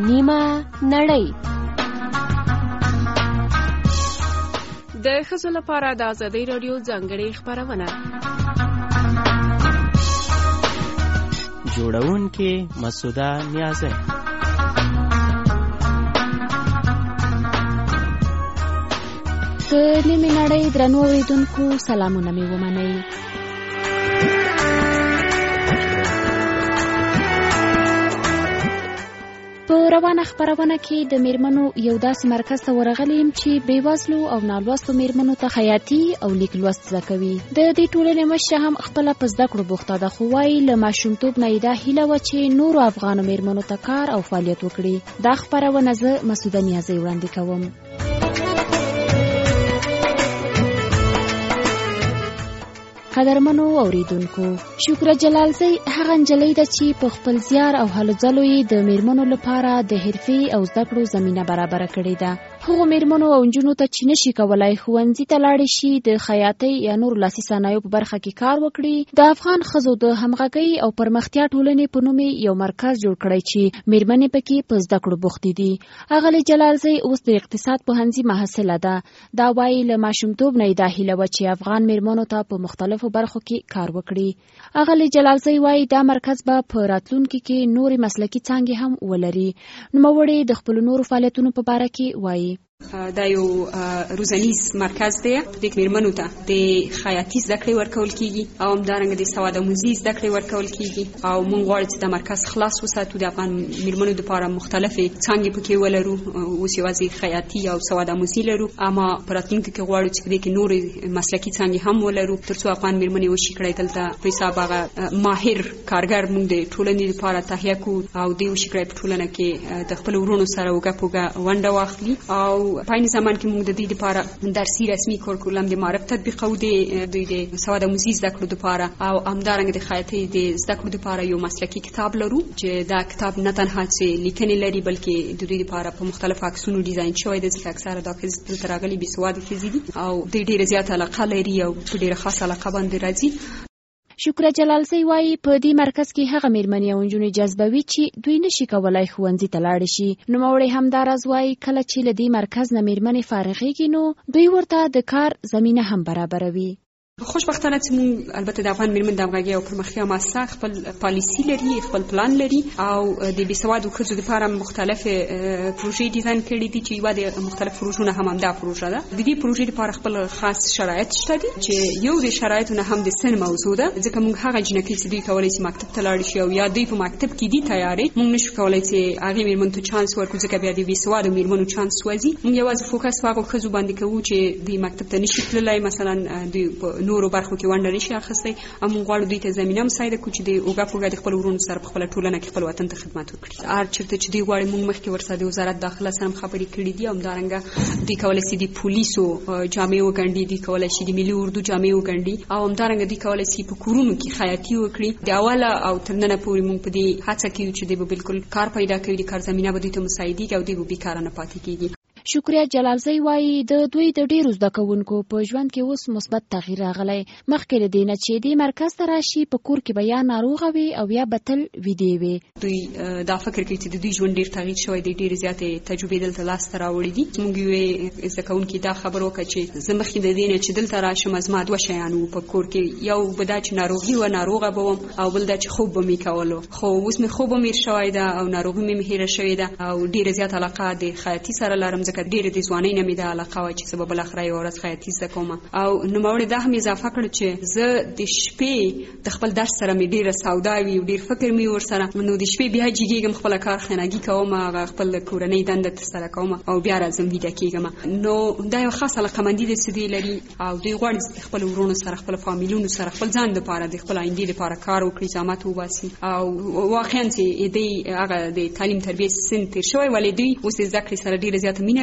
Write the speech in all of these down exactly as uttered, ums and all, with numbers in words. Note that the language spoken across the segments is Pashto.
نیمه نړۍ. د ښځو لپاره د ازادۍ راډیو ځانګړې خپرونه. جوړونکې مسعوده نیازی. د نیمې نړۍ درنو اورېدونکو سلامونه مې ومنئ. په روانه خپرونه کې د میرمنو یو داسې مرکز ته ورغلی یم چې بېوزلو او نالوستو میرمنو ته خیاطي او لیک لوست زده کوي. د دې ټولنې مشره هم خپله په زده کړو بوخته ده، خو وایي له ماشومتوب نه یې دا هیله وه چې نورو افغانو میرمنو ته کار او فعالیت وکړي. دا خپرونه زه مسعوده نیازی وړاندې کوم. قدرمنو اوریدونکو، شکر جلالزی هغه نجلۍ ده چې په خپل زیار او هلو ځلو یې د میرمنو لپاره د حرفې او زده کړو زمینه برابره کړې ده. هغو میرمنو او نجونو ته چې نشي کولای ښوونځي ته لاړې شي، د خیاطۍ یا نور لاسي صنایعو په برخه کې کار وکړي، د افغان ښځو د همغږۍ او پرمختیا ټولنې په نوم یو مرکز جوړ کړی چې میرمنې پکې په زده کړو بوختې دي. اغلې جلالزی اوس د اقتصاد پوهنځي محصله ده. دا وایي له ماشومتوب نه یې دا هیله وه چې افغان میرمنو ته په مختلفو برخو کې کار وکړي. اغلې جلالزی وایي دا مرکز به په راتلونکي کې نورې مسلکي څانګې هم ولري. نوموړې د خپلو نورو فعالیتونو په باره کې وایي. دا یو روزنیز مرکز دی. د میرمنو ته د خیاطي زده کړې ورکول کیږي او همدارنګه د سوادآموزي زده کړې ورکول کیږي او موږ غواړو چې دا مرکز خلاص وساتو، د افغان میرمنو لپاره مختلفې څانګې پکې ولرو. اوس یوازې خیاطي او سوادآموزي لرو، اما په راتلونکي کې غواړو چې دې کې نورې مسلکي څانګې هم ولرو ترڅو افغان میرمنې وشي کړی دلته په حساب هغه ماهر کارګر موږ د ټولنې لپاره تهیه کړو او دې وشي کړی په ټولنه کې د خپل ورونو سره اوږه په اوږه ونډه واخلي. او په عین زمان کې موږ د دې لپاره درسي رسمي کورکولم د معرف تطبیقو د دوی د سوادآموزي زده کړو لپاره او همدارنګه د خیاطۍ د زده کړو لپاره یو مسلکي کتاب لرو چې دا کتاب نه تنها چې لیکنې لري بلکې د دوی لپاره په مختلفو عکسونو ډیزاین شوی دی، ځکه اکثره دا ښځې دلته راغلي بې سواده ښځې دي او دوی ډېره زیاته علاقه لري او په ډېره خاصه علاقه باندې راځي. شکر جلالزی وایي په دې مرکز کې هغه میرمنې او نجونې جذبوي چې دوی نشي کولای ښوونځي ته لاړې شي. نوموړې همدا راز وایي کله چې له دې مرکز نه میرمنې فارغېږي نو دوی ورته د کار زمینه هم برابروي. خوشبختانه چې موږ البته د افغان میرمن د همغږۍ او پرمختیا مؤسسه خپل پالیسي لري، خپل پلان لري او د بې سوادو ښځو لپاره مختلف پروژې ډیزاین کړي دي چې یوه د مختلف پروژو نه هم همدا پروژه ده. د دې پروژې لپاره خپل خاص شرایط شته دي چې یو د شرایطو نه هم د سن موضوع ده، ځکه موږ هغه جنکۍ چې دوی کولی چې مکتب ته لاړې شي او یا دوی په مکتب کې دي تیارې، موږ نشو کولی چې هغې میرمنو ته چانس ورکړو ځکه بیا د بې سوادو میرمنو چانس وځي. موږ یوازې فوکس په هغو ښځو باندې کوو چې دوی مکتب ته نشي تللی، مثلا دوی نورو برخو کې ونډه نشي اخیستی، او موږ غواړو دوی ته زمینه مساعده کړو چې د اوږه په اوږه د خپل ورونو سره په خپله ټولنه کې خپل وطن ته خدمت وکړي. هر چېرته چې دوی غواړي موږ مخکې ورسره د وزارت داخله سره هم خبرې کړي دي او همدارنګه دوی کولی شي د پولیسو جامې وګنډي، دوی کولی شي د ملي اردو جامې وګنډي او همدارنګه دوی کولی شي په کورونو کې خیاطي وکړي. د اوله او تر ننه پورې موږ په دې هڅه کوو چې دوی به بالکل کار پیدا کوي، د کار زمینه به دوی ته مساعدېږي او دوی به بېکاره نه پاتې کېږي. شکریه جلالزی وایي د دوی د ډیرو زده کوونکو په ژوند کې اوس مثبت تغییر راغلی. مخکې له دې نه چې دې مرکز ته راشي په کور کې به یا ناروغه وي او یا به تل ویدې وي. دوی دا فکر کوي چې د دوی ژوند ډېر تغییر شوی دی، ډېرې زیاتې تجربې دلته لاسته راوړي دي. موږ یوې زده کوونکي دا خبر وکړه چې زه مخکې د دې نه چې دلته راشم زما دوه شیان وو په کور کې، یو به دا چې ناروغي وه، ناروغه به وم، او بل دا چې خوب به مې کولو، خو اوس مې خوب هم هېر شوی ده او ناروغي مې هېره شوې ده او ډېره زیاته علاقه د خیاطي سره لرم ځکه ډېرې د ځوانۍ نه مې دا علاقه وه چې زه به بالاخره یوه ورځ خیاطي زده کوم. او نوموړې دا هم اضافه کړه چې زه د شپې د خپل درس سره مې ډېره سودا وي او ډېر فکر مې ورسره، نو د شپې بیا جګېږم، خپله کارخانګي کوم، هغه خپل کورنۍ دنده ترسره کوم او بیا راځم ویده کېږم. نو دا یوه خاصه علاقمندي ده چې دوی لري او دوی غواړي چې خپل ورونو سره، خپل فامیلونو سره، خپل ځان دپاره د خپل آیندې دپاره کار وکړي، زحمت وباسي. او واقعا چې دوی هغه د تعلیم تربیې سن تېر شوی، ولې دوی اوس د زده کړې سره ډېره زیاته مینه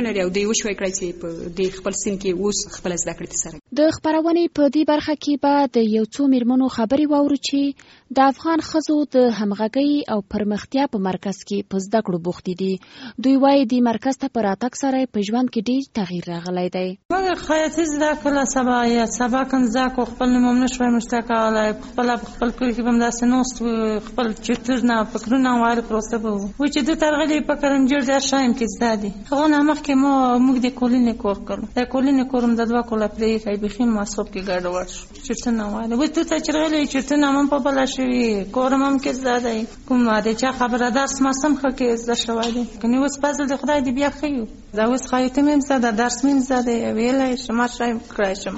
نه لري او دوی وشوي کړی چې په د خپل سن کې اوس خپل زده کړې ترسره کړي. د خپرونې په دې برخه کې به د یو څو میرمنو خبرې واورو چې د افغان ښځو د همغږۍ او پرمختیا په مرکز کې په زده کړو بوختې دي. دوی وایي دې مرکز ته په راتګ سره په ژوند کې ډېر تغییر راغلی دی. موږ خیاطي زده کړله، سبا یا سبا کوم زده کړو، خپل نوم هم نه شوی مشته کولی، خپله په خپل کلي کې به هم داسې ناست وو، خپل چرتونه فکرونه وایل پروسه به وو و چې دوی ته راغلي په کرنجر در شایم کې زده دي. هغو نه مخکې ما موږ د کولینې کور کړو، د کولینې کور هم د دوه کاله پرېښی بیخي مصروف کې ګډوډ شو، چرتونه وایل. اوس دوی ته چې راغلي چرتونه هم په بله شوي، کور هم کې زده دی، کوم د چا خبره درس ماست هم ښه کې زده شوی دی. کنې اوس فضل د خدای دې بیا ښه یو، دا اوس خیاطي مې هم زده، درس مې هم زده، ویلی شم هر شی کړی شم.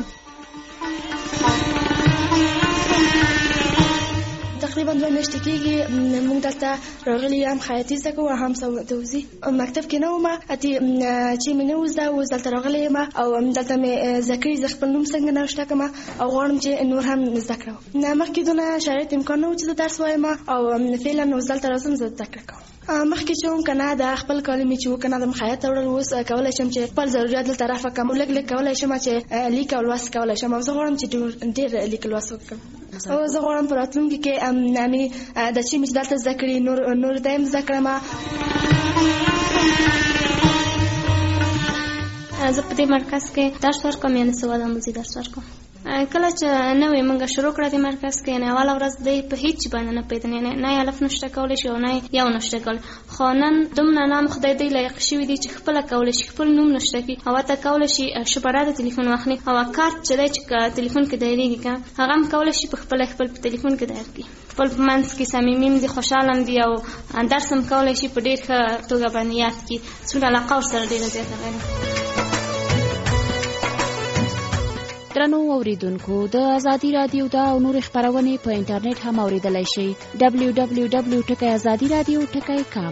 تقریبا دوه میاشتې کېږي موږ دلته راغلي یم، خیاطي زده کوو، هم سودوزي. مکتب کې نه وم، اتې چې مې نه وزده، اوس دلته راغلې یم او دلته مې زده کړي. زه خپل نوم څنګه نوشته کړم او غواړم چې نور هم زده کړم. مخکې دونه شرایط امکان نه و چې زه درس وایم او فعلا اوس دلته راځم زه زده کړه کوم. مخکې چې وم که نه د خپل کالي مې چې و که نه د خیاط ته وړل، اوس کولی شم چې خپل ضرورت دلته رفع کړم، لږ لږ کولی شم چې لیک او لوست کولی شم او زه غواړم چې ډېر لیک لوست وکړم. او زه غواړم په راتلونکي کې امې د چې مې چې دلته زده کړي نور نور ته هم زده کړم. زه په دې مرکز کې درس ورکوم، یعنې سواد آموزي درس ورکوم. کله چې نوې موږ شروع کړه دې مرکز کې، یعنې اوله ورځ دی په هېڅ باندې نه پوهېدم، یعنې نه یې الف نشته کولی شي او نه یو نشته کولی. خو نن دومره نام خدای دی لایق شوي دي چې خپله کولی شي خپل نوم نشته کړي او حتی کولی شي شماره د تلیفون واخلي او کارت چې دی چې تلیفون کې دایرېږي که هغه هم کولی شي په خپله خپل په تلیفون کې دایر کړي. خپل په منځ کې صمیمي هم دي، خوشحاله هم دي او درس هم کولی شي په ډېر ښه توګه باندې یاد کړي. څومره علاقه ورسره ډېره زیاته لري. درنو اوریدونکو، د ازادي رادیو دا او نور خبرونه په انټرنیټ هم اوریدلای شئ. دبلیو دبلیو دبلیو ټکی ازادي رادیو ټکی کام.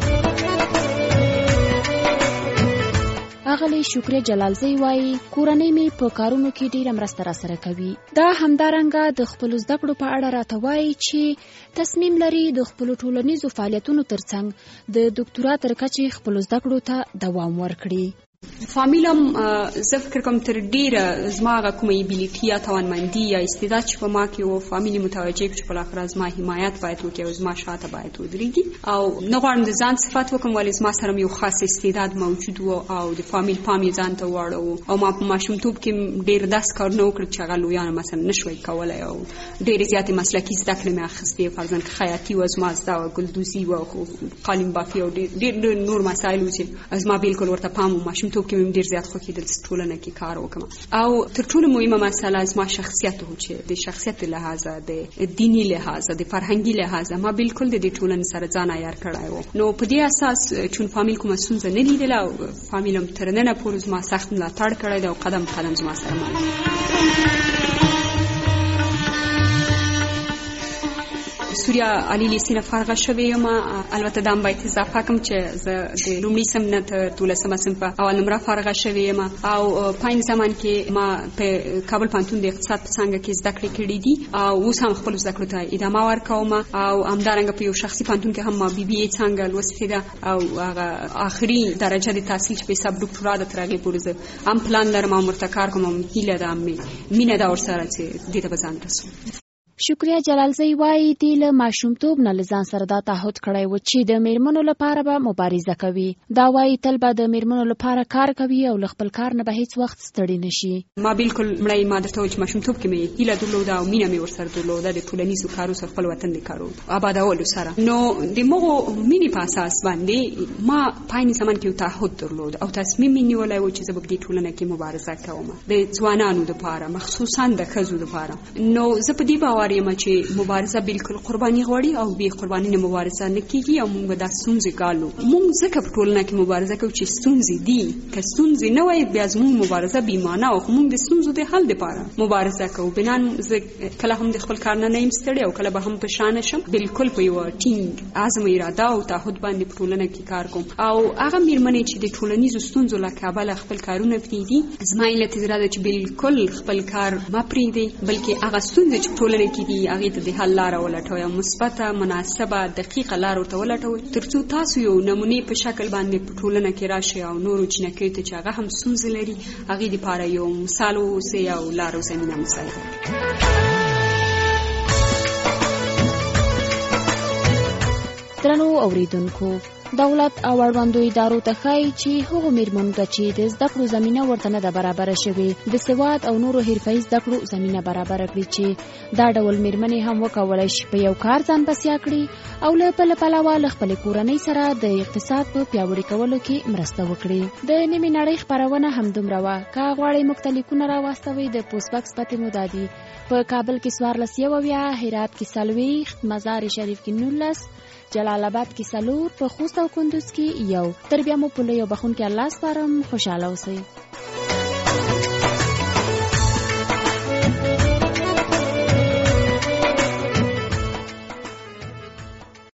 اغلی شکر جلالزی وایي کورنۍ مې په کارونو کې ډیره مرسته راسره کوي. دا همدارنګه د خپل زده کړو په اړه راته وایي چې تصمیم لري د خپل ټولنیزو فعالیتونو ترڅنګ د ډاکټرا تر کچې خپل زده کړو ته دوام ورکړي. فامیلم زه فکر کوم تر ډیره زما هغه کومه ایبیلیټي یا توانمندي یا استعداد چې په ما کې و، فامیل متوجه کړو چې بالاخره زما حمایت باید وکړي او زما شاته باید ودرېږي. او نه غواړم د ځان صفت وکړم، ولې زما سره یو خاص استعداد موجود و او د فامیل پام یې ځان ته واړوو او ما په ماشومتوب کې ډېر داسې کارونه وکړل چې هغه لویان مثلا نه شوی کولی او ډېرې زیاتې مسلکي زده کړې مې اخیستې. فرضاً که خیاطي وه زما زده وه، ګلدوزي وه، قالین بافي او ډېر نور مسایل و چې زما بالکل ورته پام و. ماشومتوب کې مې ډېر زیات خوښېدل چې ټولنه کې کار وکړم. او تر ټولو مهمه مسله زما شخصیت و چې د شخصیت لحاظه، د دیني لحاظه، د فرهنګي لحاظه ما بالکل د دې ټولنې سره ځان عیار کړی و. نو په دې اساس چون فامیل کومه ستونزه نه لیدله او فامیل هم تر ننه پورې زما سخت ملاتړ کړی دی او قدم قدم زما سره مل. سوریا علی لیسې نه فارغه شوې یم. البته دا هم باید اضافه کړم چې زه د لومړي صنف نه تر دولسمه صنف په اول نمره فارغه شوې یم او په این زمان کې ما په کابل پوهنتون د اقتصاد په څانګه کې زده کړې کړې دي او اوس هم خپلو زده کړو ته ادامه ورکوم او همدارنګه په یو شخصي پوهنتون کې هم ما بي بي اې څانګه لوستې ده او هغه آخري درجه د تحصیل چې په حساب ډاکټرا ده تر هغې پورې زه هم پلان لرم او ورته کار کوم. هیله ده مینه ده ورسره چې دې ته به ځان رسوم. شکریه جلالزی وایي دی له ماشومتوب نه له ځان سره دا تعهد کړی و چې د میرمنو لپاره به مبارزه کوي. دا وایي تل به د میرمنو لپاره کار کوي او له خپل کار نه به هیڅ وخت ستړي نشي. ما بالکل مړی ما درته وویل چې ماشومتوب کې مې هیله درلوده او مینه مې ورسره درلوده د ټولنیزو کارو سره، خپل وطن د کارو آبادولو سره. نو د مغو مینې په اساس باندې ما پاین زمان کې یو تعهد درلود او تصمیم مې نیولی و چې زه به په دې ټولنه کې مبارزه کوم د ځوانانو دپاره، مخصوصا د ښځو دپاره. نو زه په دې باور یم چې مبارزه بالکل قرباني غواړي او بې قرباني نه مبارزه نه کېږي او موږ به دا ستونزې ګالو. موږ ځکه په ټولنه کې مبارزه کوو چې ستونزې دي، که ستونزې نه وای بیا زموږ مبارزه بې مانا او موږ د ستونزو د حل دپاره مبارزه کوو. بنان زه کله هم د خپل کار نه نه یم ستړې او کله به هم په شا نشم. بالکل په یوه ټینګ عزم اراده او تعهد باندې په ټولنه کې کار کوم. او هغه میرمنې چې د ټولنیزو ستونزو له کبله خپل کارونه پرېږدي، زما علت زړه ده چې بالکل خپل کار مه پرېږدئ، بلکې هغه ستونزې چې په ټولنه کې دي هغې ته د حل لاره ولټوئ، مثبته مناسبه دقیقه لار ورته ولټوئ تر څو تاسو یو نمونې په شکل باندې په ټولنه کې راشئ او نورو جینکیو ته چې هغه هم ستونزې لري هغې دپاره یو مثال واوسئ او لار او زمینه مساعده کړئ. درنو اوریدونکو، دولت او اړوندو ادارو ته ښایي چې هغو میرمنو ته چې د زده کړو زمینه ورته نه ده برابره شوې د سواد او نورو حرفه‌ایي زده کړو زمینه برابره کړي چې دا ډول میرمنې هم وکولی شي په یو کار ځان بسیا کړي او له بله پلوه له خپلې کورنۍ سره د اقتصاد په پیاوړي کولو کې مرسته وکړي. د نیمې نړۍ خپرونه همدومره وه. که غواړئ موږ ته لیکونه راواستوئ د پوسټ باکس پتې مو دا دي: په کابل کې څوارلس یو اویا، هرات کې څلوېښت، مزار شریف کې نولس، جلال آباد کې څلور، په خوست او کندوز کې یو. تر بیا مو په لوی او بخښونکي الله سپارم. خوشحاله اوسئ.